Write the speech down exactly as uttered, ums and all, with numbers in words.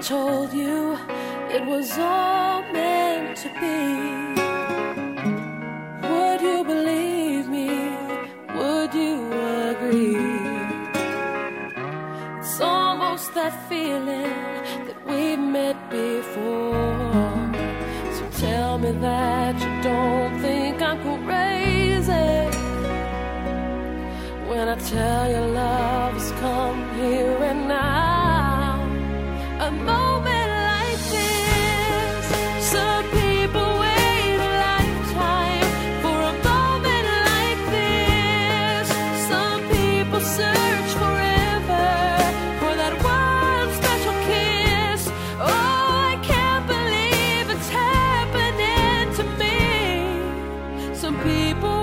told you it was all meant to be, would you believe me? Would you agree? It's almost that feeling that we've met before. So tell me that you don't think I'm crazy when I tell you love has come here and now. A moment like this, some people wait a lifetime for a moment like this. Some people search forever for that one special kiss. Oh, I can't believe it's happening to me. Some people